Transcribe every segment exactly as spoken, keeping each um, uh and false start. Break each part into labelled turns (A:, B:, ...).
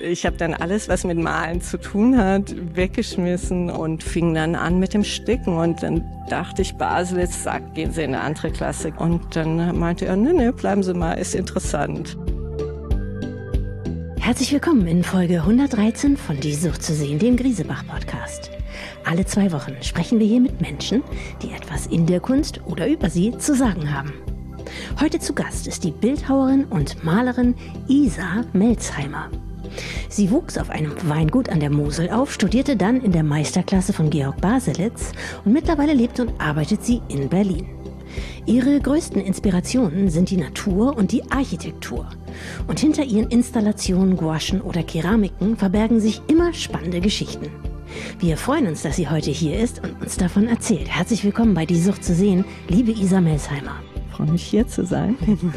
A: Ich habe dann alles, was mit Malen zu tun hat, weggeschmissen und fing dann an mit dem Sticken. Und dann dachte ich, Baselitz sagt, gehen Sie in eine andere Klasse. Und dann meinte er, nee, nee, bleiben Sie mal, ist interessant.
B: Herzlich willkommen in Folge hundertdreizehn von Die Sucht zu sehen, dem Griesebach-Podcast. Alle zwei Wochen sprechen wir hier mit Menschen, die etwas in der Kunst oder über sie zu sagen haben. Heute zu Gast ist die Bildhauerin und Malerin Isa Melzheimer. Sie wuchs auf einem Weingut an der Mosel auf, studierte dann in der Meisterklasse von Georg Baselitz und mittlerweile lebt und arbeitet sie in Berlin. Ihre größten Inspirationen sind die Natur und die Architektur. Und hinter ihren Installationen, Gouachen oder Keramiken verbergen sich immer spannende Geschichten. Wir freuen uns, dass sie heute hier ist und uns davon erzählt. Herzlich willkommen bei Die Sucht zu sehen, liebe Isa Melzheimer.
A: Ich freue mich, hier zu sein.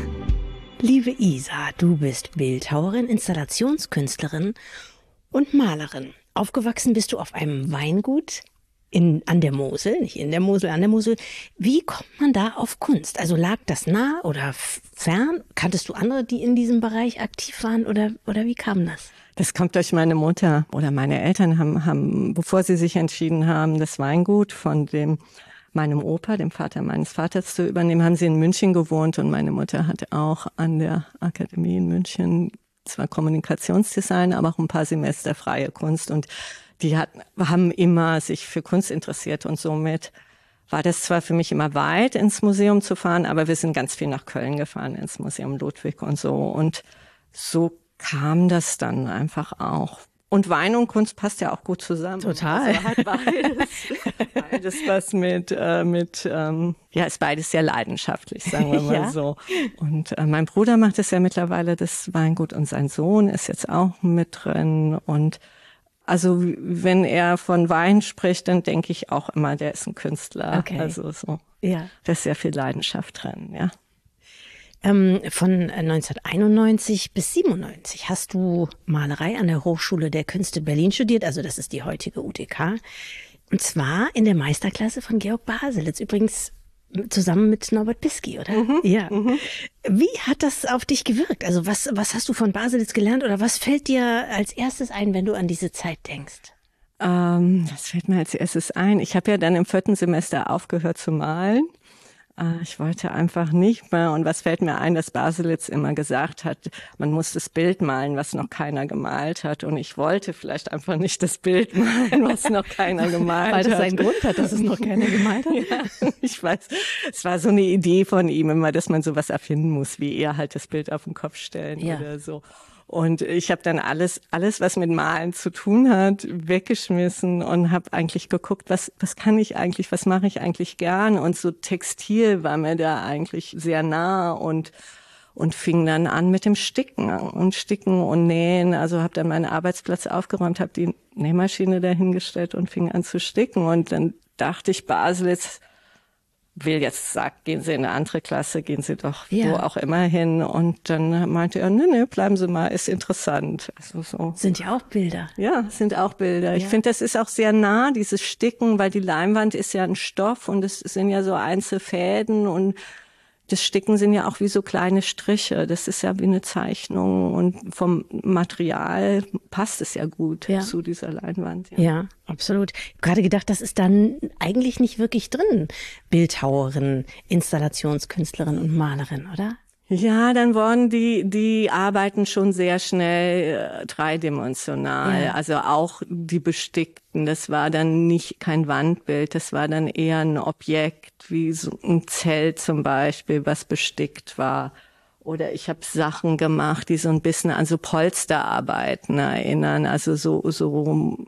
B: Liebe Isa, du bist Bildhauerin, Installationskünstlerin und Malerin. Aufgewachsen bist du auf einem Weingut in, an der Mosel, nicht in der Mosel, an der Mosel. Wie kommt man da auf Kunst? Also lag das nah oder fern? Kanntest du andere, die in diesem Bereich aktiv waren oder, oder wie kam das?
A: Das kommt durch meine Mutter oder meine Eltern haben, haben, bevor sie sich entschieden haben, das Weingut von dem meinem Opa, dem Vater meines Vaters, zu übernehmen, haben sie in München gewohnt und meine Mutter hat auch an der Akademie in München zwar Kommunikationsdesign, aber auch ein paar Semester freie Kunst und die hat, haben immer sich für Kunst interessiert und somit war das zwar für mich immer weit, ins Museum zu fahren, aber wir sind ganz viel nach Köln gefahren, ins Museum Ludwig und so und so kam das dann einfach auch. Und Wein und Kunst passt ja auch gut zusammen.
B: Total.
A: Also hat beides, beides was mit, äh, mit ähm, ja, ist beides sehr leidenschaftlich, sagen wir mal ja. so. Und äh, mein Bruder macht es ja mittlerweile, das Weingut, und sein Sohn ist jetzt auch mit drin. Und also wenn er von Wein spricht, dann denke ich auch immer, der ist ein Künstler.
B: Okay.
A: Also so,
B: ja.
A: Da ist sehr viel Leidenschaft drin, ja.
B: Ähm, von neunzehnhunderteinundneunzig bis siebenundneunzig hast du Malerei an der Hochschule der Künste Berlin studiert, also das ist die heutige U T K. Und zwar in der Meisterklasse von Georg Baselitz, übrigens zusammen mit Norbert Bisky, oder?
A: Mhm,
B: ja.
A: Mhm.
B: Wie hat das auf dich gewirkt? Also was, was hast du von Baselitz gelernt oder was fällt dir als erstes ein, wenn du an diese Zeit denkst?
A: Ähm, das fällt mir als erstes ein. Ich habe ja dann im vierten Semester aufgehört zu malen. Ich wollte einfach nicht mehr. Und was fällt mir ein, dass Baselitz immer gesagt hat, man muss das Bild malen, was noch keiner gemalt hat. Und ich wollte vielleicht einfach nicht das Bild malen, was noch keiner gemalt hat.
B: Weil das einen Grund hat, dass es noch keiner gemalt hat?
A: Ja, ich weiß. Es war so eine Idee von ihm immer, dass man sowas erfinden muss, wie er halt das Bild auf den Kopf stellen
B: ja.
A: oder so. Und ich habe dann alles, alles, was mit Malen zu tun hat, weggeschmissen und habe eigentlich geguckt, was, was kann ich eigentlich, was mache ich eigentlich gern. Und so Textil war mir da eigentlich sehr nah und und fing dann an mit dem Sticken und Sticken und Nähen. Also habe dann meinen Arbeitsplatz aufgeräumt, habe die Nähmaschine dahingestellt und fing an zu sticken. Und dann dachte ich, Baselitz will jetzt sagt, gehen Sie in eine andere Klasse, gehen Sie doch ja. wo auch immer hin. Und dann meinte er, nee, nee, bleiben Sie mal, ist interessant. Also so.
B: Sind ja auch Bilder.
A: Ja, sind auch Bilder.
B: Ja.
A: Ich finde, das ist auch sehr nah, dieses Sticken, weil die Leinwand ist ja ein Stoff und es sind ja so Einzelfäden und das Sticken sind ja auch wie so kleine Striche. Das ist ja wie eine Zeichnung und vom Material passt es ja gut ja. zu dieser Leinwand.
B: Ja, ja absolut. Ich habe gerade gedacht, das ist dann eigentlich nicht wirklich drin. Bildhauerin, Installationskünstlerin und Malerin, oder?
A: Ja, dann wurden die, die arbeiten schon sehr schnell äh, dreidimensional. Ja. Also auch die Bestickten, das war dann nicht kein Wandbild, das war dann eher ein Objekt, wie so ein Zelt zum Beispiel, was bestickt war. Oder ich habe Sachen gemacht, die so ein bisschen an so Polsterarbeiten erinnern, also so, so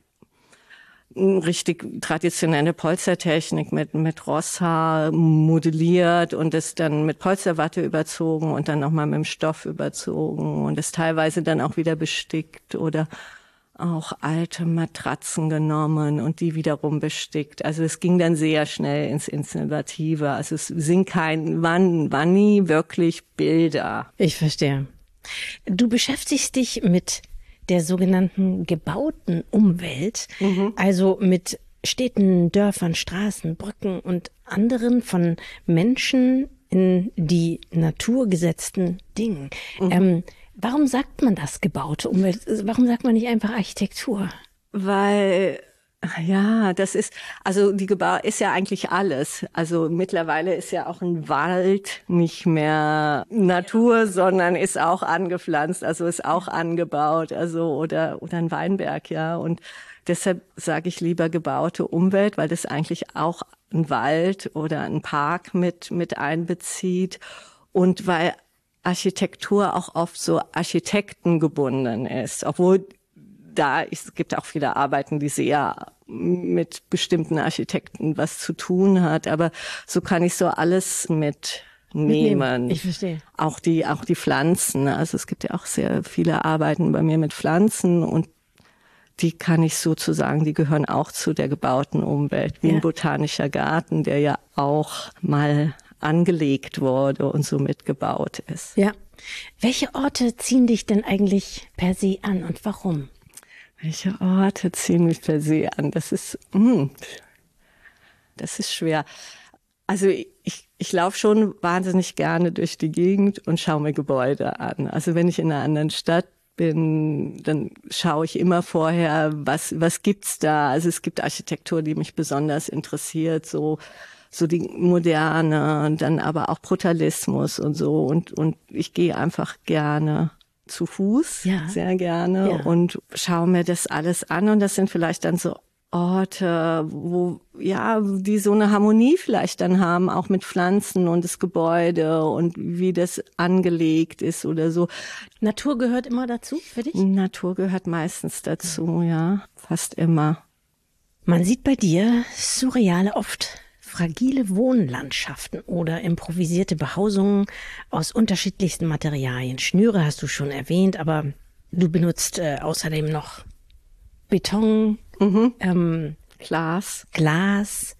A: richtig traditionelle Polstertechnik mit mit Rosshaar modelliert und es dann mit Polsterwatte überzogen und dann nochmal mit dem Stoff überzogen und es teilweise dann auch wieder bestickt oder auch alte Matratzen genommen und die wiederum bestickt. Also es ging dann sehr schnell ins Innovative. Also es sind kein, waren, waren nie wirklich Bilder.
B: Ich verstehe. Du beschäftigst dich mit der sogenannten gebauten Umwelt, mhm. also mit Städten, Dörfern, Straßen, Brücken und anderen von Menschen in die naturgesetzten Dinge. Mhm. Ähm, warum sagt man das gebaute Umwelt? Warum sagt man nicht einfach Architektur?
A: Weil, ja, das ist, also die Gebau ist ja eigentlich alles. Also mittlerweile ist ja auch ein Wald nicht mehr Natur, sondern ist auch angepflanzt, also ist auch angebaut, also oder oder ein Weinberg, ja. Und deshalb sage ich lieber gebaute Umwelt, weil das eigentlich auch ein Wald oder ein Park mit mit einbezieht und weil Architektur auch oft so architektengebunden ist, obwohl da es gibt auch viele Arbeiten, die sehr mit bestimmten Architekten was zu tun hat, aber so kann ich so alles mitnehmen.
B: Ich verstehe.
A: Auch die auch die Pflanzen, also es gibt ja auch sehr viele Arbeiten bei mir mit Pflanzen und die kann ich sozusagen, die gehören auch zu der gebauten Umwelt, wie ja. ein botanischer Garten, der ja auch mal angelegt wurde und so mitgebaut ist.
B: Ja. Welche Orte ziehen dich denn eigentlich per se an und warum?
A: Welche Orte ziehen mich per se an? Das ist, mh, das ist schwer. Also ich, ich laufe schon wahnsinnig gerne durch die Gegend und schaue mir Gebäude an. Also wenn ich in einer anderen Stadt bin, dann schaue ich immer vorher, was, was gibt's da? Also es gibt Architektur, die mich besonders interessiert, so, so die Moderne und dann aber auch Brutalismus und so. Und, und ich gehe einfach gerne zu Fuß, ja. sehr gerne, ja. und schaue mir das alles an. Und das sind vielleicht dann so Orte, wo, ja, die so eine Harmonie vielleicht dann haben, auch mit Pflanzen und das Gebäude und wie das angelegt ist oder so.
B: Natur gehört immer dazu für dich?
A: Natur gehört meistens dazu, ja, fast immer.
B: Man sieht bei dir surreale, oft fragile Wohnlandschaften oder improvisierte Behausungen aus unterschiedlichsten Materialien. Schnüre hast du schon erwähnt, aber du benutzt äh, außerdem noch Beton,
A: mhm.
B: ähm,
A: Glas.
B: Glas.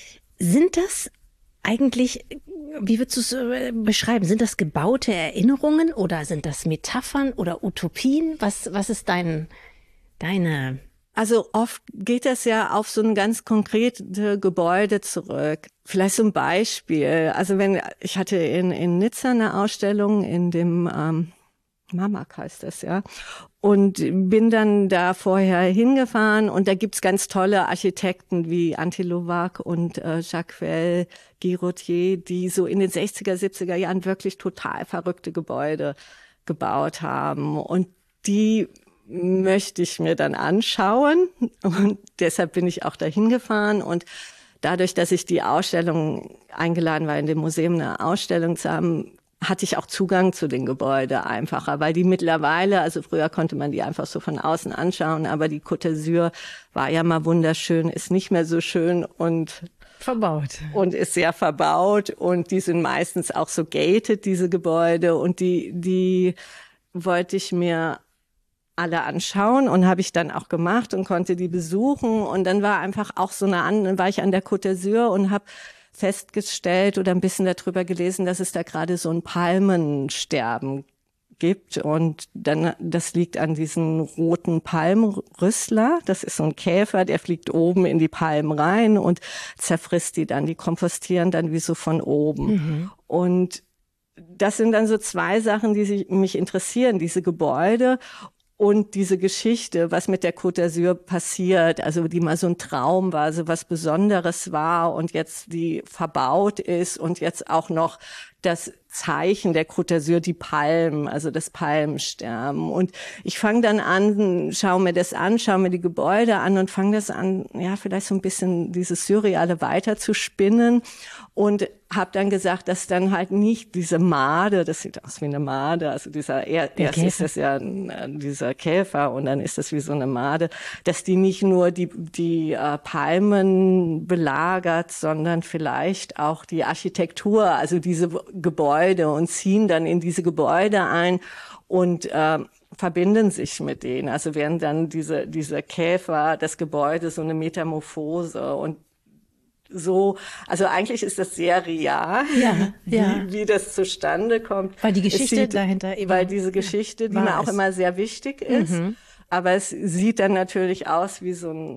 B: Sind das eigentlich, wie würdest du es äh, beschreiben, sind das gebaute Erinnerungen oder sind das Metaphern oder Utopien? Was, was ist dein, deine...
A: Also oft geht das ja auf so ein ganz konkrete Gebäude zurück. Vielleicht so ein Beispiel. Also wenn ich hatte in in Nizza eine Ausstellung in dem ähm, Mamak heißt das, ja. Und bin dann da vorher hingefahren und da gibt's ganz tolle Architekten wie Antilovac und äh, Jacques Guillotier, die so in den sechziger, siebziger Jahren wirklich total verrückte Gebäude gebaut haben. Und die möchte ich mir dann anschauen und deshalb bin ich auch dahin gefahren und dadurch, dass ich die Ausstellung eingeladen war, in dem Museum eine Ausstellung zu haben, hatte ich auch Zugang zu den Gebäuden einfacher, weil die mittlerweile, also früher konnte man die einfach so von außen anschauen, aber die Côte d'Azur war ja mal wunderschön, ist nicht mehr so schön und
B: verbaut
A: und ist sehr verbaut und die sind meistens auch so gated, diese Gebäude und die die wollte ich mir alle anschauen und habe ich dann auch gemacht und konnte die besuchen und dann war einfach auch so eine an, dann war ich an der Côte d'Azur und habe festgestellt oder ein bisschen darüber gelesen, dass es da gerade so ein Palmensterben gibt und dann das liegt an diesen roten Palmrüssler, das ist so ein Käfer, der fliegt oben in die Palmen rein und zerfrisst die dann, die kompostieren dann wie so von oben mhm. und das sind dann so zwei Sachen, die mich interessieren, diese Gebäude und diese Geschichte, was mit der Côte d'Azur passiert, also die mal so ein Traum war, so was Besonderes war und jetzt die verbaut ist und jetzt auch noch das Zeichen der Côte d'Azur, die Palmen, also das Palmensterben. Und ich fange dann an, schaue mir das an, schaue mir die Gebäude an und fange das an, ja, vielleicht so ein bisschen dieses Surreale weiter zu spinnen und habe dann gesagt, dass dann halt nicht diese Made, das sieht aus wie eine Made, also dieser, erst ist das ja dieser Käfer und dann ist das wie so eine Made, dass die nicht nur die, die äh, Palmen belagert, sondern vielleicht auch die Architektur, also diese Gebäude und ziehen dann in diese Gebäude ein und äh, verbinden sich mit denen. Also werden dann diese, diese Käfer, das Gebäude so eine Metamorphose und so, also eigentlich ist das sehr real,
B: ja, ja.
A: Wie, wie das zustande kommt.
B: Weil die Geschichte sieht, dahinter eben.
A: Weil diese Geschichte, ja, die mir auch immer sehr wichtig ist, mhm. aber es sieht dann natürlich aus wie so ein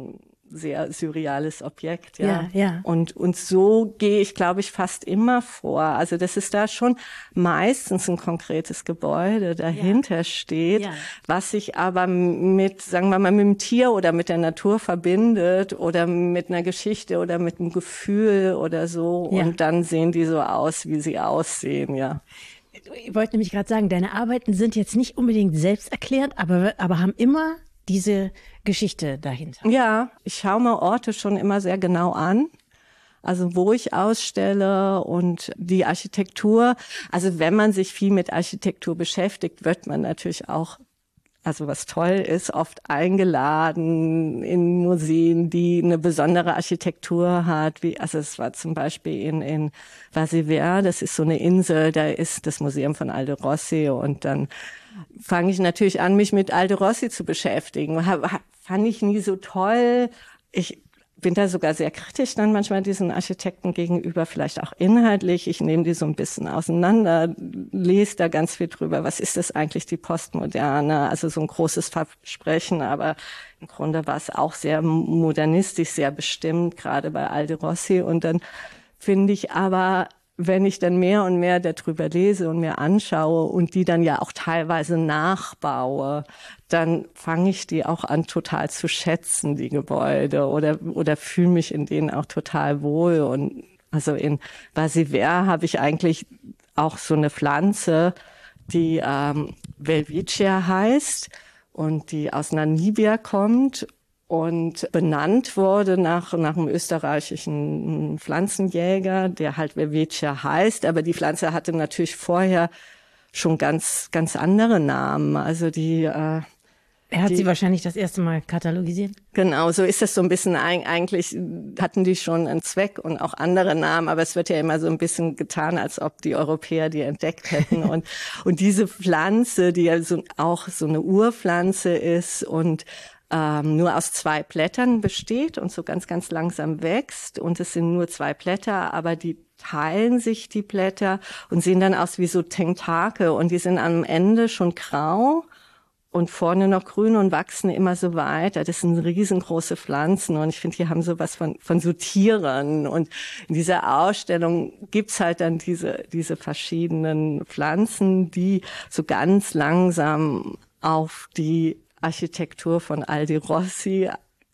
A: sehr surreales Objekt, ja.
B: Ja, ja.
A: Und, und so gehe ich, glaube ich, fast immer vor. Also, dass es da schon meistens ein konkretes Gebäude dahinter ja. steht, ja. was sich aber mit, sagen wir mal, mit dem Tier oder mit der Natur verbindet oder mit einer Geschichte oder mit einem Gefühl oder so. Ja. Und dann sehen die so aus, wie sie aussehen, ja.
B: Ich wollte nämlich gerade sagen, deine Arbeiten sind jetzt nicht unbedingt selbsterklärend, aber, aber haben immer diese Geschichte dahinter.
A: Ja, ich schaue mir Orte schon immer sehr genau an. Also wo ich ausstelle und die Architektur. Also wenn man sich viel mit Architektur beschäftigt, wird man natürlich auch, also was toll ist, oft eingeladen in Museen, die eine besondere Architektur hat. Wie, also es war zum Beispiel in, in Vassivière, das ist so eine Insel, da ist das Museum von Aldo Rossi und dann fange ich natürlich an, mich mit Aldo Rossi zu beschäftigen. Fand ich nie so toll. Ich bin da sogar sehr kritisch dann manchmal diesen Architekten gegenüber, vielleicht auch inhaltlich. Ich nehme die so ein bisschen auseinander, lese da ganz viel drüber. Was ist das eigentlich, die Postmoderne? Also so ein großes Versprechen, aber im Grunde war es auch sehr modernistisch, sehr bestimmt, gerade bei Aldo Rossi. Und dann finde ich aber, wenn ich dann mehr und mehr darüber lese und mir anschaue und die dann ja auch teilweise nachbaue, dann fange ich die auch an total zu schätzen, die Gebäude, oder oder fühle mich in denen auch total wohl. Und also in Vassivière habe ich eigentlich auch so eine Pflanze, die ähm, Welwitschia heißt und die aus Namibia kommt und benannt wurde nach nach einem österreichischen Pflanzenjäger, der halt Welwitschia heißt, aber die Pflanze hatte natürlich vorher schon ganz ganz andere Namen. Also die äh,
B: Er hat
A: die,
B: sie wahrscheinlich das erste Mal katalogisiert.
A: Genau, so ist das so ein bisschen. Eigentlich hatten die schon einen Zweck und auch andere Namen, aber es wird ja immer so ein bisschen getan, als ob die Europäer die entdeckt hätten. und und diese Pflanze, die ja so, auch so eine Urpflanze ist und ähm, nur aus zwei Blättern besteht und so ganz, ganz langsam wächst. Und es sind nur zwei Blätter, aber die teilen sich die Blätter und sehen dann aus wie so Tentakel. Und die sind am Ende schon grau und vorne noch grün und wachsen immer so weiter. Das sind riesengroße Pflanzen und ich finde, die haben sowas von von so Tieren. Und in dieser Ausstellung gibt's halt dann diese diese verschiedenen Pflanzen, die so ganz langsam auf die Architektur von Aldo Rossi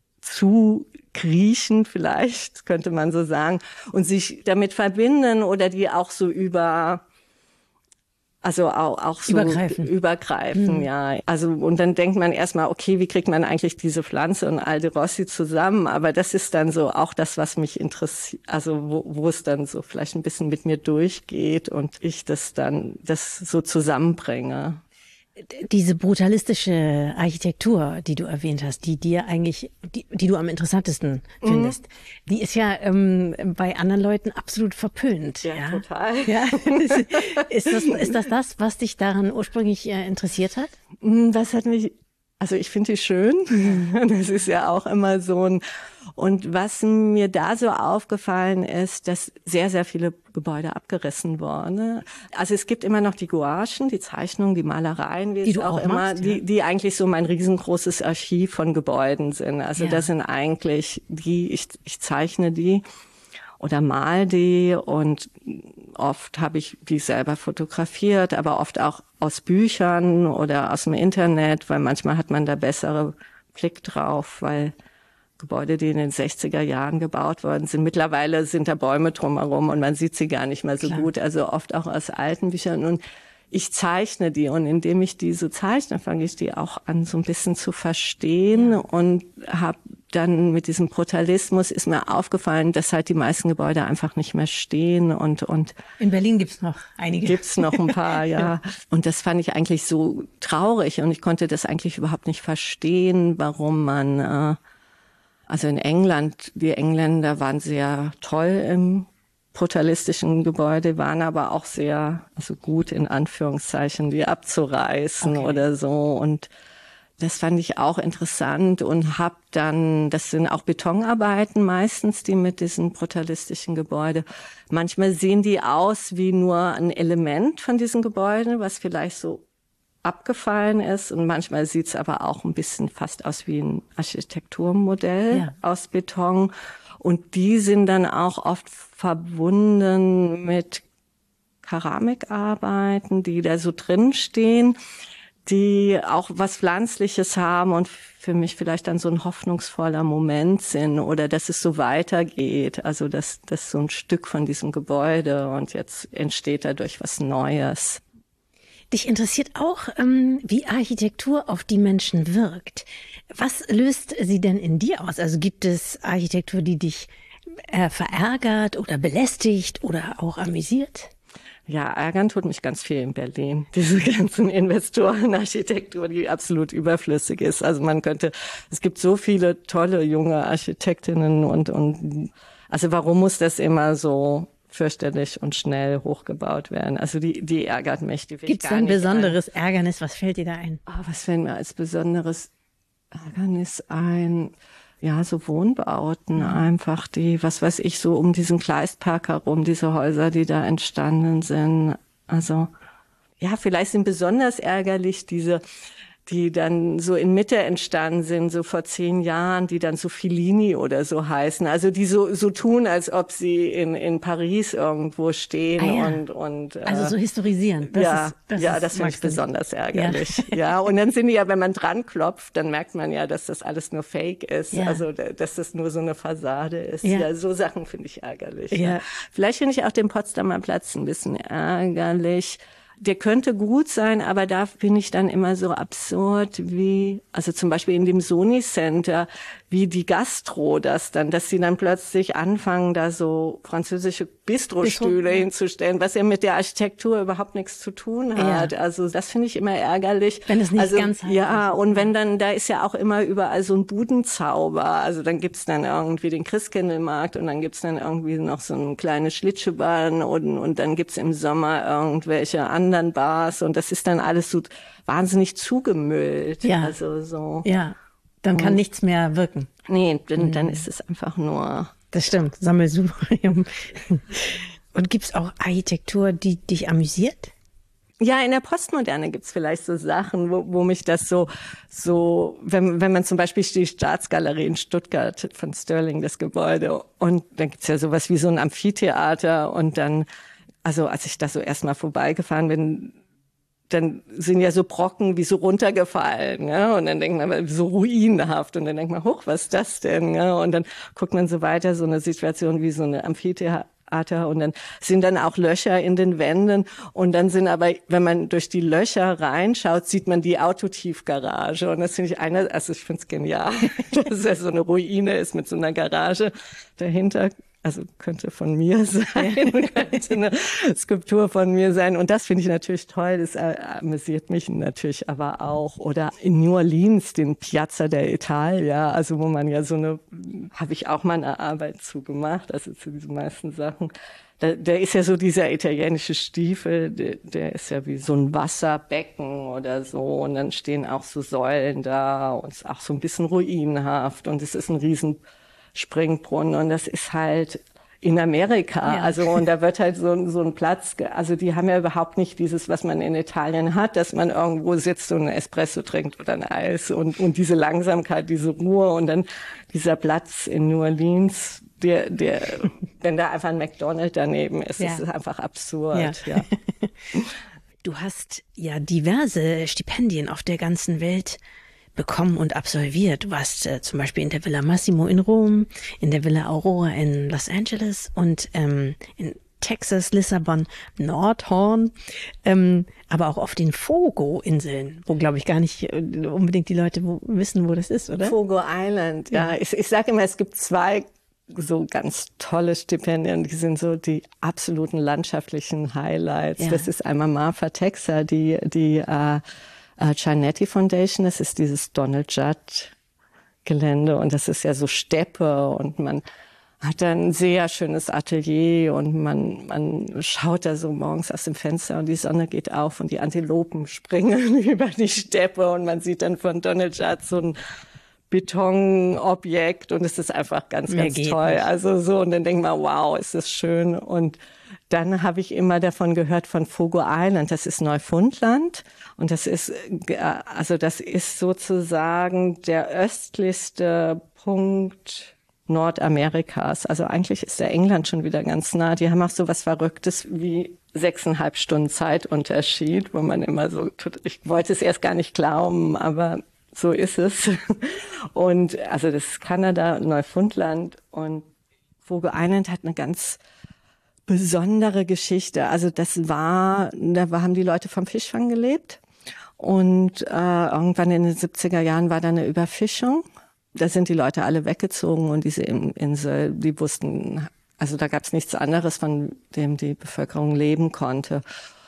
A: zu kriechen, vielleicht könnte man so sagen, und sich damit verbinden oder die auch so über Also auch, auch so
B: übergreifen,
A: übergreifen, mhm. ja. Also und dann denkt man erstmal, okay, wie kriegt man eigentlich diese Pflanze und Aldo Rossi zusammen? Aber das ist dann so auch das, was mich interessiert, also wo, wo es dann so vielleicht ein bisschen mit mir durchgeht und ich das dann das so zusammenbringe.
B: Diese brutalistische Architektur, die du erwähnt hast, die dir eigentlich, die, die du am interessantesten findest, mhm. die ist ja ähm, bei anderen Leuten absolut verpönt.
A: Ja, ja? total.
B: Ja. Ist das, ist das das, was dich daran ursprünglich äh, interessiert hat?
A: Das hat mich, also ich finde die schön. Das ist ja auch immer so ein, und was mir da so aufgefallen ist, dass sehr, sehr viele Gebäude abgerissen wurden. Also es gibt immer noch die Gouachen, die Zeichnungen, die Malereien, wie
B: die
A: es
B: du
A: auch,
B: auch
A: immer,
B: machst,
A: die,
B: ja.
A: die eigentlich so mein riesengroßes Archiv von Gebäuden sind. Also
B: ja.
A: das sind eigentlich die, ich, ich zeichne die oder mal die und oft habe ich die selber fotografiert, aber oft auch aus Büchern oder aus dem Internet, weil manchmal hat man da bessere Blick drauf, weil Gebäude, die in den sechziger Jahren gebaut worden sind, mittlerweile sind da Bäume drumherum und man sieht sie gar nicht mehr so Klar. gut, also oft auch aus alten Büchern. Und ich zeichne die und indem ich die so zeichne, fange ich die auch an so ein bisschen zu verstehen ja. und habe dann mit diesem Brutalismus ist mir aufgefallen, dass halt die meisten Gebäude einfach nicht mehr stehen und und
B: in Berlin gibt's noch einige.
A: Gibt's noch ein paar, ja. ja. Und das fand ich eigentlich so traurig und ich konnte das eigentlich überhaupt nicht verstehen, warum man äh, also in England, die Engländer waren sehr toll im brutalistischen Gebäude, waren aber auch sehr, also gut in Anführungszeichen, die abzureißen okay. oder so. Und das fand ich auch interessant und hab dann, das sind auch Betonarbeiten meistens, die mit diesen brutalistischen Gebäuden. Manchmal sehen die aus wie nur ein Element von diesen Gebäuden, was vielleicht so abgefallen ist. Und manchmal sieht es aber auch ein bisschen fast aus wie ein Architekturmodell ja. aus Beton. Und die sind dann auch oft verbunden mit Keramikarbeiten, die da so drin stehen, die auch was Pflanzliches haben und für mich vielleicht dann so ein hoffnungsvoller Moment sind oder dass es so weitergeht. Also das, das ist so ein Stück von diesem Gebäude und jetzt entsteht dadurch was Neues.
B: Dich interessiert auch, ähm, wie Architektur auf die Menschen wirkt. Was löst sie denn in dir aus? Also gibt es Architektur, die dich äh, verärgert oder belästigt oder auch amüsiert?
A: Ja, ärgern tut mich ganz viel in Berlin. Diese ganzen Investorenarchitektur, die absolut überflüssig ist. Also man könnte, es gibt so viele tolle junge Architektinnen und, und, also warum muss das immer so fürchterlich und schnell hochgebaut werden? Also die, die ärgert mich.
B: Gibt es ein besonderes ein. Ärgernis? Was fällt dir da ein?
A: Oh, was fällt mir als besonderes Ärgernis ein? Ja, so Wohnbauten einfach, die, was weiß ich, so um diesen Kleistpark herum, diese Häuser, die da entstanden sind. Also, ja, vielleicht sind besonders ärgerlich diese, die dann so in Mitte entstanden sind, so vor zehn Jahren, die dann so Fellini oder so heißen. Also die so so tun, als ob sie in in Paris irgendwo stehen ah, ja. und und
B: also so historisieren.
A: Das ja, ist, das ja, das finde ich besonders ärgerlich. Ja. ja, und dann sind die ja, wenn man dran klopft, dann merkt man ja, dass das alles nur Fake ist. Ja. Also dass das nur so eine Fassade ist. Ja, ja so Sachen finde ich ärgerlich. Ja. Ja. Vielleicht finde ich auch den Potsdamer Platz ein bisschen ärgerlich. Der könnte gut sein, aber da finde ich dann immer so absurd wie, also zum Beispiel in dem Sony Center, wie die Gastro das dann, dass sie dann plötzlich anfangen, da so französische Bistrostühle Bistro, hinzustellen, was ja mit der Architektur überhaupt nichts zu tun hat. Ja. Also das finde ich immer ärgerlich.
B: Wenn es nicht
A: also,
B: ganz heißt.
A: Ja, und wenn dann, da ist ja auch immer überall so ein Budenzauber. Also dann gibt's dann irgendwie den Christkindlmarkt und dann gibt's dann irgendwie noch so eine kleine Schlittschuhbahn und, und dann gibt's im Sommer irgendwelche anderen Bars und das ist dann alles so wahnsinnig zugemüllt.
B: Ja.
A: Also so.
B: Ja. Dann kann und, nichts mehr wirken.
A: Nee, dann, dann ist es einfach nur...
B: Das stimmt, Sammelsurium. Und gibt's auch Architektur, die dich amüsiert?
A: Ja, in der Postmoderne gibt's vielleicht so Sachen, wo, wo mich das so, so, wenn, wenn man zum Beispiel die Staatsgalerie in Stuttgart von Sterling, das Gebäude, und dann gibt's ja sowas wie so ein Amphitheater und dann, also als ich da so erstmal vorbeigefahren bin, dann sind ja so Brocken wie so runtergefallen, ja, und dann denkt man, so ruinenhaft, und dann denkt man, hoch, was ist das denn, ja, und dann guckt man so weiter, so eine Situation wie so eine Amphitheater, und dann sind dann auch Löcher in den Wänden, und dann sind aber, wenn man durch die Löcher reinschaut, sieht man die Autotiefgarage, und das finde ich einer, also ich finde es genial, dass es ja so eine Ruine ist mit so einer Garage dahinter. Also könnte von mir sein, könnte eine Skulptur von mir sein. Und das finde ich natürlich toll, das amüsiert mich natürlich aber auch. Oder in New Orleans, den Piazza dell'Italia, also wo man ja so eine, habe ich auch mal eine Arbeit zu gemacht, also zu diesen meisten Sachen. Da, der ist ja so dieser italienische Stiefel, der, der ist ja wie so ein Wasserbecken oder so. Und dann stehen auch so Säulen da und ist auch so ein bisschen ruinenhaft. Und es ist ein riesen Springbrunnen, und das ist halt in Amerika, ja. Also und da wird halt so, so ein Platz, also die haben ja überhaupt nicht dieses, was man in Italien hat, dass man irgendwo sitzt und ein Espresso trinkt oder ein Eis und, und diese Langsamkeit, diese Ruhe, und dann dieser Platz in New Orleans, der, der, wenn da einfach ein McDonald's daneben ist, ja. Ist es einfach absurd. Ja. Ja.
B: Du hast ja diverse Stipendien auf der ganzen Welt bekommen und absolviert. Du warst äh, zum Beispiel in der Villa Massimo in Rom, in der Villa Aurora in Los Angeles und ähm, in Texas, Lissabon, Nordhorn, ähm, aber auch auf den Fogo-Inseln, wo, glaube ich, gar nicht äh, unbedingt die Leute wo, wissen, wo das ist, oder?
A: Fogo Island, ja. ja. Ich, ich sage immer, es gibt zwei so ganz tolle Stipendien, die sind so die absoluten landschaftlichen Highlights. Ja. Das ist einmal Marfa Texer, die die äh, Uh, Chianetti Foundation, das ist dieses Donald Judd Gelände, und das ist ja so Steppe, und man hat da ein sehr schönes Atelier, und man man schaut da so morgens aus dem Fenster und die Sonne geht auf und die Antilopen springen über die Steppe, und man sieht dann von Donald Judd so ein Betonobjekt, und es ist einfach ganz,
B: Mehr
A: ganz toll. Nicht. Also so, und dann denkt man, wow, ist das schön. Und dann habe ich immer davon gehört von Fogo Island. Das ist Neufundland und das ist also das ist sozusagen der östlichste Punkt Nordamerikas. Also eigentlich ist der England schon wieder ganz nah. Die haben auch so was Verrücktes wie sechseinhalb Stunden Zeitunterschied, wo man immer so, ich wollte es erst gar nicht glauben, aber so ist es. Und also das ist Kanada, Neufundland und Fogo Island hat eine ganz besondere Geschichte. Also das war, da haben die Leute vom Fischfang gelebt und äh, irgendwann in den siebziger Jahren war da eine Überfischung. Da sind die Leute alle weggezogen und diese Insel, die wussten, also da gab es nichts anderes, von dem die Bevölkerung leben konnte.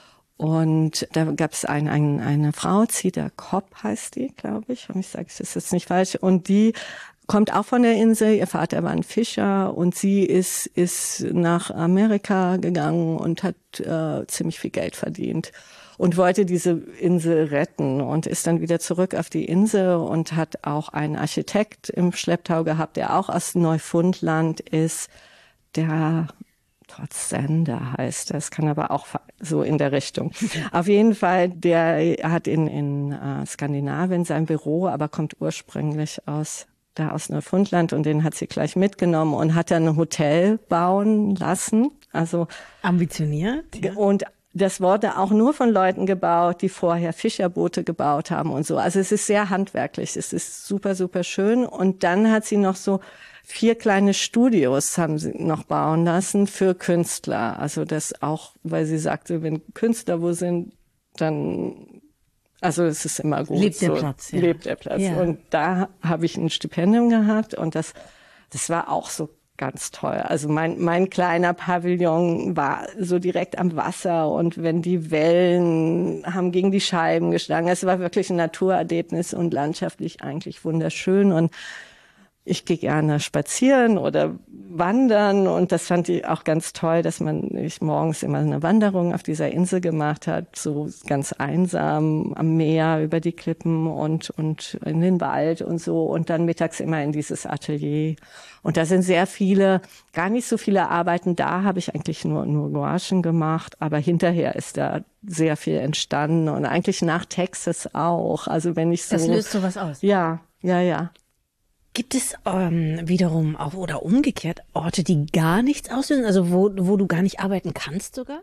A: Und da gab es ein, ein, eine Frau, Zita Kopp heißt die, glaube ich, und ich sage es jetzt nicht falsch, und die kommt auch von der Insel, ihr Vater war ein Fischer und sie ist ist nach Amerika gegangen und hat äh, ziemlich viel Geld verdient und wollte diese Insel retten und ist dann wieder zurück auf die Insel und hat auch einen Architekt im Schlepptau gehabt, der auch aus Neufundland ist, der Todd Sander heißt das, kann aber auch so in der Richtung. Auf jeden Fall, der hat in in äh, Skandinavien sein Büro, aber kommt ursprünglich aus da aus Neufundland und den hat sie gleich mitgenommen und hat dann ein Hotel bauen lassen. Also
B: ambitioniert. Ja.
A: Und das wurde auch nur von Leuten gebaut, die vorher Fischerboote gebaut haben und so. Also es ist sehr handwerklich, es ist super, super schön. Und dann hat sie noch so vier kleine Studios haben sie noch bauen lassen für Künstler. Also das auch, weil sie sagte, wenn Künstler wo sind, dann also es ist immer gut.
B: Lebt der
A: so,
B: Platz, ja.
A: Lebt der Platz.
B: Ja.
A: Und da habe ich ein Stipendium gehabt und das, das war auch so ganz toll. Also mein, mein kleiner Pavillon war so direkt am Wasser und wenn die Wellen haben gegen die Scheiben geschlagen. Es war wirklich ein Naturerlebnis und landschaftlich eigentlich wunderschön und ich gehe gerne spazieren oder wandern und das fand ich auch ganz toll, dass man ich morgens immer eine Wanderung auf dieser Insel gemacht hat, so ganz einsam am Meer über die Klippen und und in den Wald und so und dann mittags immer in dieses Atelier. Und da sind sehr viele, gar nicht so viele Arbeiten da, habe ich eigentlich nur nur Gouachen gemacht, aber hinterher ist da sehr viel entstanden und eigentlich nach Texas auch. Also wenn ich so
B: Das löst sowas aus.
A: Ja, ja, ja.
B: Gibt es ähm, wiederum auch oder umgekehrt Orte, die gar nichts auslösen, also wo, wo du gar nicht arbeiten kannst sogar?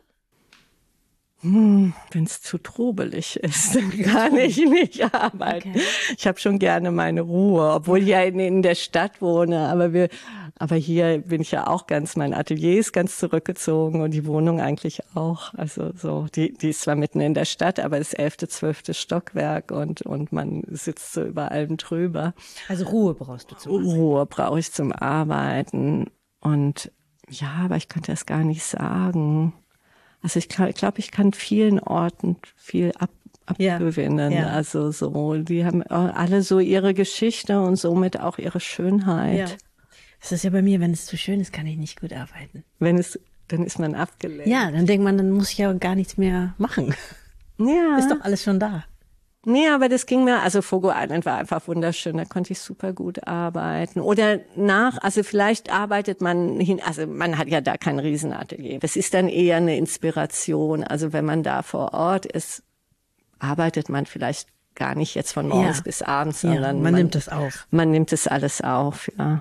A: Hm, wenn es zu trubelig ist, dann kann ich nicht arbeiten. Okay. Ich habe schon gerne meine Ruhe, obwohl ich ja in, in der Stadt wohne. Aber wir, aber hier bin ich ja auch ganz, mein Atelier ist ganz zurückgezogen und die Wohnung eigentlich auch. Also so, die, die ist zwar mitten in der Stadt, aber das elfte, zwölfte Stockwerk und und man sitzt so über allem drüber.
B: Also Ruhe brauchst du zum Arbeiten.
A: Ruhe brauche ich zum Arbeiten und ja, aber ich könnte das gar nicht sagen. Also ich glaube, glaub, ich kann vielen Orten viel ab, abgewinnen. Ja, ja. Also so, die haben alle so ihre Geschichte und somit auch ihre Schönheit. Ja.
B: Das ist ja bei mir, wenn es zu schön ist, kann ich nicht gut arbeiten.
A: Wenn es, dann ist man abgelenkt.
B: Ja, dann denkt man, dann muss ich ja gar nichts mehr machen.
A: Ja.
B: Ist doch alles schon da.
A: Nee, aber das ging mir, also Fogo Island war einfach wunderschön, da konnte ich super gut arbeiten. Oder nach, also vielleicht arbeitet man hin, also man hat ja da kein Riesenatelier. Das ist dann eher eine Inspiration. Also wenn man da vor Ort ist, arbeitet man vielleicht gar nicht jetzt von morgens ja. bis abends, sondern
B: ja, man,
A: man
B: nimmt es auf.
A: Man nimmt es alles auf, ja.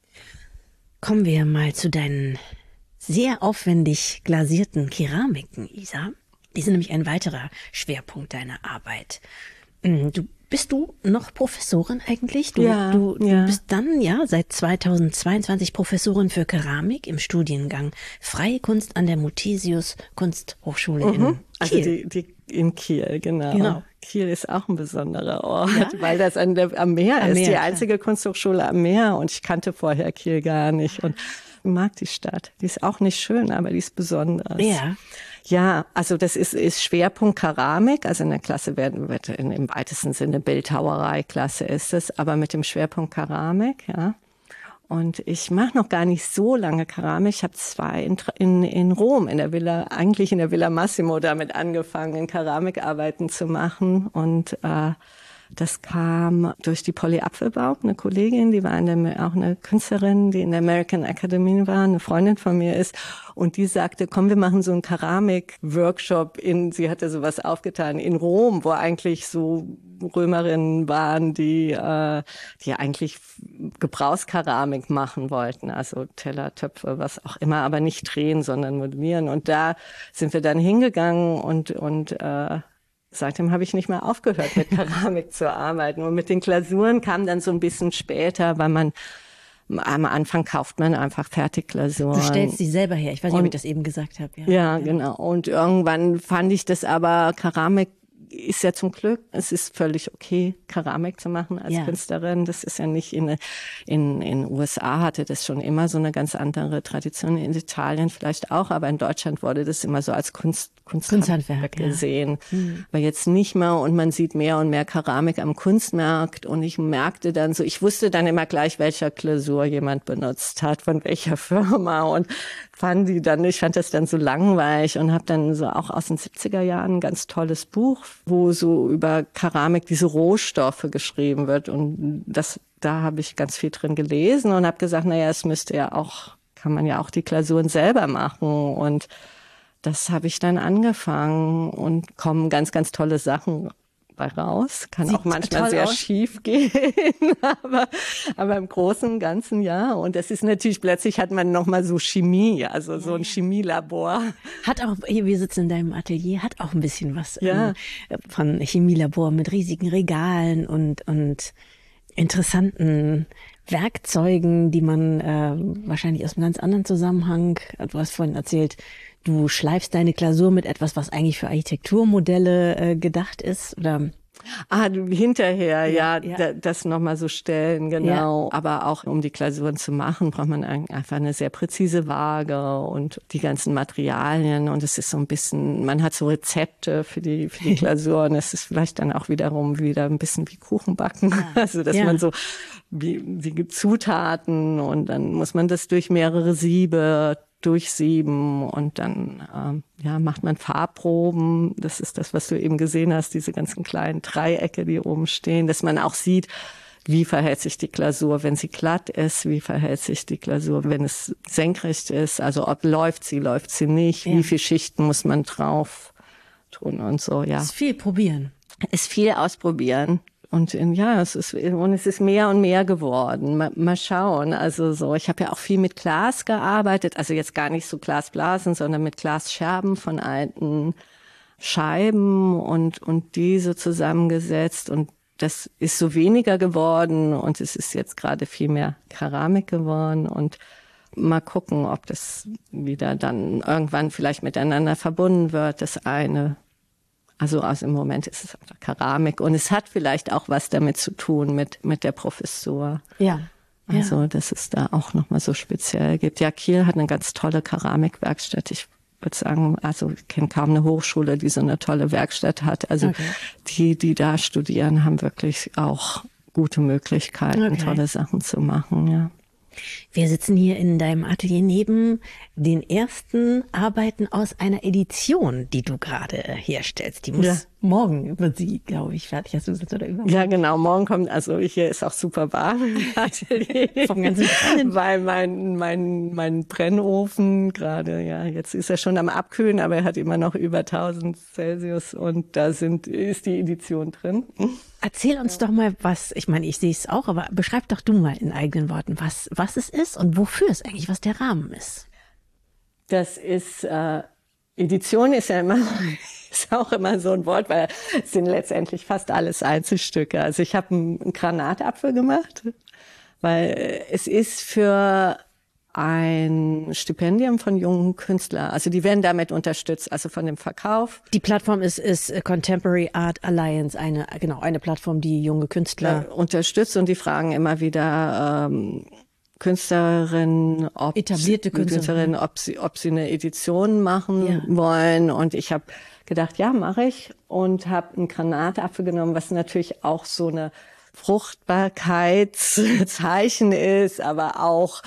B: Kommen wir mal zu deinen sehr aufwendig glasierten Keramiken, Isa. Die sind nämlich ein weiterer Schwerpunkt deiner Arbeit. Du, bist du noch Professorin eigentlich? Du,
A: ja,
B: du, du
A: ja.
B: bist dann ja seit zweitausendzweiundzwanzig Professorin für Keramik im Studiengang Freie Kunst an der Muthesius Kunsthochschule mhm. in Kiel.
A: Also die, die in Kiel, genau.
B: genau.
A: Kiel ist auch ein besonderer Ort,
B: ja?
A: weil das an der, am Meer
B: am
A: ist,
B: Meer,
A: die einzige klar. Kunsthochschule am Meer und ich kannte vorher Kiel gar nicht und ich mag die Stadt. Die ist auch nicht schön, aber die ist besonders.
B: Ja.
A: Ja, also das ist, ist Schwerpunkt Keramik. Also in der Klasse werden wird in, im weitesten Sinne Bildhauerei-Klasse ist es, aber mit dem Schwerpunkt Keramik, ja. Und ich mache noch gar nicht so lange Keramik. Ich habe zwei in, in, in Rom, in der Villa, eigentlich in der Villa Massimo damit angefangen, in Keramikarbeiten zu machen. Und äh, Das kam durch die Polly Apfelbaum, eine Kollegin, die war in der, auch eine Künstlerin, die in der American Academy war, eine Freundin von mir ist. Und die sagte, komm, wir machen so einen Keramik-Workshop in, sie hatte sowas aufgetan, in Rom, wo eigentlich so Römerinnen waren, die, äh, die eigentlich Gebrauchskeramik machen wollten. Also Teller, Töpfe, was auch immer, aber nicht drehen, sondern modellieren. Und da sind wir dann hingegangen und, und, äh, seitdem habe ich nicht mehr aufgehört, mit Keramik zu arbeiten. Und mit den Glasuren kam dann so ein bisschen später, weil man am Anfang kauft man einfach Fertigglasuren.
B: Du stellst die selber her. Ich weiß nicht, ob ich das eben gesagt habe.
A: Ja, ja, genau. Und irgendwann fand ich das aber, Keramik ist ja zum Glück, es ist völlig okay, Keramik zu machen als ja. Künstlerin. Das ist ja nicht in in in U S A hatte das schon immer so eine ganz andere Tradition, in Italien vielleicht auch, aber in Deutschland wurde das immer so als Kunst Kunsthandwerk gesehen. Ja. Mhm. Aber jetzt nicht mehr, und man sieht mehr und mehr Keramik am Kunstmarkt, und ich merkte dann so, ich wusste dann immer gleich, welcher Glasur jemand benutzt hat, von welcher Firma, und fand die dann, ich fand das dann so langweilig und habe dann so auch aus den siebziger Jahren ein ganz tolles Buch, wo so über Keramik, diese Rohstoffe geschrieben wird, und das, da habe ich ganz viel drin gelesen und habe gesagt, naja, es müsste ja auch, kann man ja auch die Glasuren selber machen, und das habe ich dann angefangen, und kommen ganz, ganz tolle Sachen bei raus. Kann Sieht auch manchmal sehr aus. schief gehen, aber, aber im Großen und Ganzen ja. Und das ist natürlich, plötzlich hat man nochmal so Chemie, also so ein Chemielabor.
B: Hat auch, hier, wir sitzen in deinem Atelier, hat auch ein bisschen was
A: ja.
B: ähm, von Chemielabor mit riesigen Regalen und, und interessanten Werkzeugen, die man äh, wahrscheinlich aus einem ganz anderen Zusammenhang, du hast vorhin erzählt, du schleifst deine Glasur mit etwas, was eigentlich für Architekturmodelle äh, gedacht ist, oder?
A: Ah, du, hinterher, ja,
B: ja, ja.
A: Da, das nochmal so stellen, genau. Ja. Aber auch um die Glasuren zu machen, braucht man einfach eine sehr präzise Waage und die ganzen Materialien. Und es ist so ein bisschen, man hat so Rezepte für die, für die Glasuren. Es ist vielleicht dann auch wiederum wieder ein bisschen wie Kuchenbacken. Ja. Also, dass ja. man so wie, wie Zutaten, und dann muss man das durch mehrere Siebe durchsieben, und dann ähm, ja macht man Farbproben. Das ist das, was du eben gesehen hast, diese ganzen kleinen Dreiecke, die oben stehen, dass man auch sieht, wie verhält sich die Glasur, wenn sie glatt ist, wie verhält sich die Glasur, wenn es senkrecht ist, also ob läuft sie, läuft sie nicht, ja. wie viele Schichten muss man drauf tun und so, ja.
B: Es ist viel probieren.
A: Es ist viel ausprobieren. Und ja, es ist, und es ist mehr und mehr geworden. Mal, mal schauen. Also so, ich habe ja auch viel mit Glas gearbeitet. Also jetzt gar nicht so Glasblasen, sondern mit Glasscherben von alten Scheiben und, und diese zusammengesetzt. Und das ist so weniger geworden. Und es ist jetzt gerade viel mehr Keramik geworden. Und mal gucken, ob das wieder dann irgendwann vielleicht miteinander verbunden wird, das eine. Also, also im Moment ist es einfach Keramik, und es hat vielleicht auch was damit zu tun mit mit der Professur.
B: Ja.
A: Also,
B: ja.
A: dass es da auch nochmal so speziell gibt. Ja, Kiel hat eine ganz tolle Keramikwerkstatt. Ich würde sagen, also ich kenne kaum eine Hochschule, die so eine tolle Werkstatt hat. Also okay. die, die da studieren, haben wirklich auch gute Möglichkeiten, okay. tolle Sachen zu machen, ja.
B: Wir sitzen hier in deinem Atelier neben den ersten Arbeiten aus einer Edition, die du gerade herstellst. Die muss ja. morgen über sie, glaube ich, fertig. Hast du das oder übermorgen?
A: Ja, genau. Morgen kommt, also hier ist auch super warm im Atelier.
B: Vom ganzen Brennen.
A: Weil mein, mein, mein Brennofen gerade, ja, jetzt ist er schon am Abkühlen, aber er hat immer noch über tausend Celsius, und da sind, ist die Edition drin.
B: Erzähl uns doch mal was, ich meine, ich sehe es auch, aber beschreib doch du mal in eigenen Worten, was, was es ist und wofür es eigentlich, was der Rahmen ist.
A: Das ist, äh, Edition ist ja immer, ist auch immer so ein Wort, weil es sind letztendlich fast alles Einzelstücke. Also ich habe einen, einen Granatapfel gemacht, weil es ist für ein Stipendium von jungen Künstlern. Also die werden damit unterstützt, also von dem Verkauf.
B: Die Plattform ist, ist Contemporary Art Alliance, eine, genau, eine Plattform, die junge Künstler
A: äh, unterstützt, und die fragen immer wieder ähm, Künstlerinnen, ob
B: etablierte
A: sie, Künstlerinnen, ob sie, ob sie eine Edition machen ja. wollen. Und ich habe gedacht, ja, mache ich, und habe einen Granatapfel genommen, was natürlich auch so eine Fruchtbarkeitszeichen ist, aber auch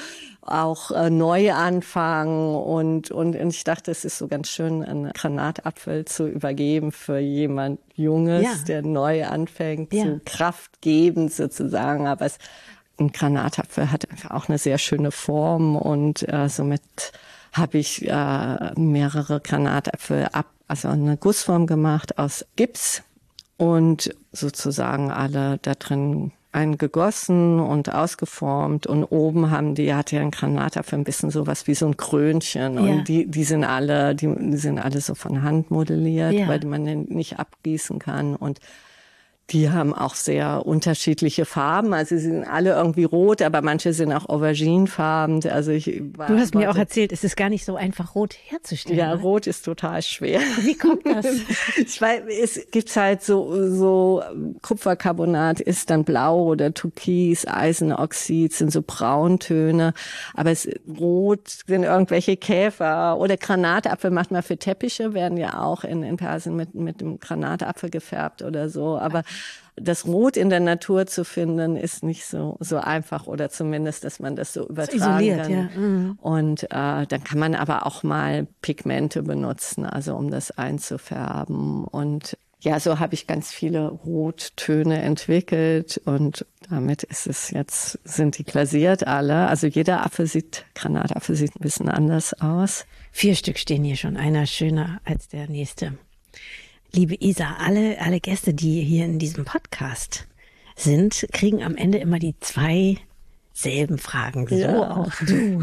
A: auch äh, Neuanfang und, und, und ich dachte, es ist so ganz schön, einen Granatapfel zu übergeben für jemand Junges, ja. der neu anfängt, ja. so kraftgebend sozusagen, aber es, ein Granatapfel hat einfach auch eine sehr schöne Form und äh, somit habe ich äh, mehrere Granatäpfel ab, also eine Gussform gemacht aus Gips und sozusagen alle da drin eingegossen und ausgeformt und oben haben die, hat ja ein Granatapfel ein bisschen sowas wie so ein Krönchen und ja. die, die sind alle, die, die sind alle so von Hand modelliert, ja. weil man den nicht abgießen kann und die haben auch sehr unterschiedliche Farben. Also sie sind alle irgendwie rot, aber manche sind auch auberginefarben. Also ich war,
B: du hast mir auch erzählt, es ist gar nicht so einfach, rot herzustellen.
A: Ja, ne? Rot ist total schwer.
B: Wie kommt das?
A: Ich weiß, es gibt halt so, so Kupfercarbonat ist dann blau oder Türkis, Eisenoxid sind so Brauntöne. Aber es, rot sind irgendwelche Käfer oder Granatapfel macht man für Teppiche, werden ja auch in, in Persien mit, mit dem Granatapfel gefärbt oder so. Aber das Rot in der Natur zu finden, ist nicht so so einfach oder zumindest, dass man das so übertragen so isoliert, kann. Ja. Mhm. Und äh, dann kann man aber auch mal Pigmente benutzen, also um das einzufärben. Und ja, so habe ich ganz viele Rottöne entwickelt und damit ist es jetzt, sind die glasiert alle. Also jeder Apfel sieht, Granatapfel sieht ein bisschen anders aus.
B: Vier Stück stehen hier schon, einer schöner als der nächste. Liebe Isa, alle, alle Gäste, die hier in diesem Podcast sind, kriegen am Ende immer die zwei selben Fragen. So ja. auch du.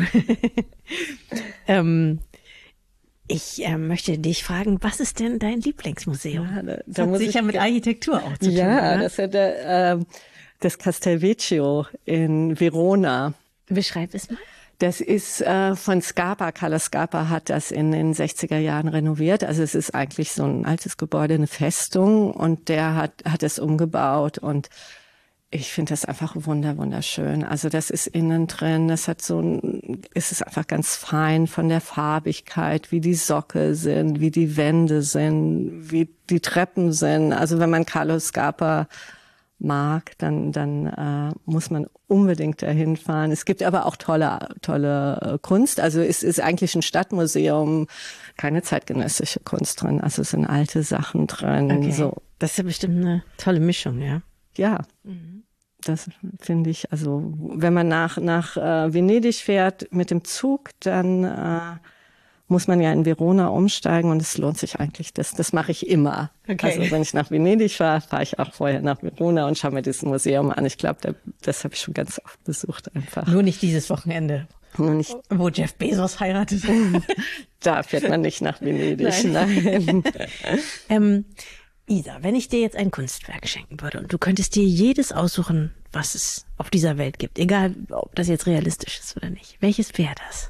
B: ähm, ich äh, möchte dich fragen, was ist denn dein Lieblingsmuseum? Ja, da, das hat sicher mit Architektur auch zu tun.
A: Ja,
B: oder?
A: das ist der, äh, das Castelvecchio in Verona.
B: Beschreib es mal.
A: Das ist äh, von Scarpa. Carlo Scarpa hat das in den sechziger Jahren renoviert. Also es ist eigentlich so ein altes Gebäude, eine Festung. Und der hat hat es umgebaut. Und ich finde das einfach wunder wunderschön. Also das ist innen drin. Das hat so ein, es ist einfach ganz fein von der Farbigkeit, wie die Sockel sind, wie die Wände sind, wie die Treppen sind. Also wenn man Carlo Scarpa mag, dann dann äh, muss man unbedingt dahin fahren. Es gibt aber auch tolle tolle äh, Kunst. Also es ist eigentlich ein Stadtmuseum, keine zeitgenössische Kunst drin. Also es sind alte Sachen drin.
B: Okay.
A: So.
B: Das ist ja bestimmt eine tolle Mischung, ja.
A: Ja, mhm. Das finde ich. Also wenn man nach nach äh, Venedig fährt mit dem Zug, dann äh, muss man ja in Verona umsteigen und es lohnt sich eigentlich. Das, das mache ich immer. Okay. Also wenn ich nach Venedig fahre, fahre ich auch vorher nach Verona und schaue mir dieses Museum an. Ich glaube, da, das habe ich schon ganz oft besucht einfach.
B: Nur nicht dieses Wochenende,
A: Nur nicht,
B: wo Jeff Bezos heiratet.
A: Da fährt man nicht nach Venedig. Nein. Nein.
B: ähm, Isa, wenn ich dir jetzt ein Kunstwerk schenken würde und du könntest dir jedes aussuchen, was es auf dieser Welt gibt, egal ob das jetzt realistisch ist oder nicht, welches wäre das?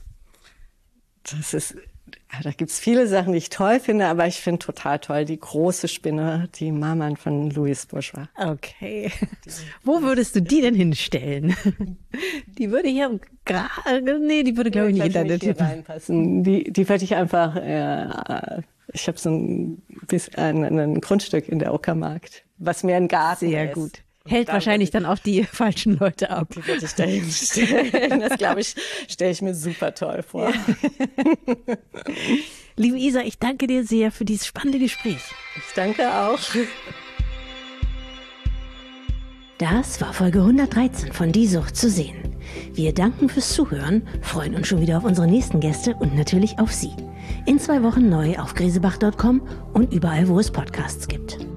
A: Das ist, da gibt's viele Sachen, die ich toll finde, aber ich finde total toll die große Spinne, die Marmon von Louis Bourgeois.
B: Okay. Wo würdest du die denn hinstellen? Die würde hier gerade, nee, die würde glaube ich nicht in deine Tür
A: reinpassen. Die, die würde ich einfach, äh, ich habe so ein, ein, ein Grundstück in der Uckermark, was mehr ein Garten
B: Sehr
A: ist.
B: Sehr gut. Hält dann wahrscheinlich dann auch die falschen Leute ab.
A: Die würde ich da hinstellen. Das, glaube ich, stelle ich mir super toll vor. Ja.
B: Liebe Isa, ich danke dir sehr für dieses spannende Gespräch.
A: Ich danke auch.
B: Das war Folge hundertdreizehn von Die Sucht zu sehen. Wir danken fürs Zuhören, freuen uns schon wieder auf unsere nächsten Gäste und natürlich auf Sie. In zwei Wochen neu auf grisebach Punkt com und überall, wo es Podcasts gibt.